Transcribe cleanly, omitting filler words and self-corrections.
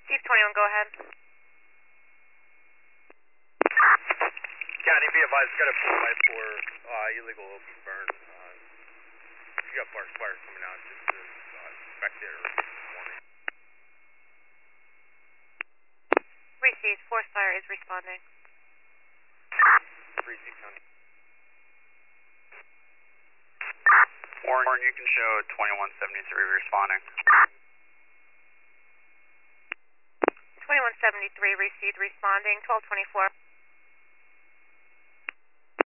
Chief 21, go ahead. County, be advised, got a 4x4 illegal open burn. You got fires coming out just to inspect it or morning. Received. Forest Fire is responding. 3-6 County. Warren, you can show 2173 responding. 2173 received, responding. 1224.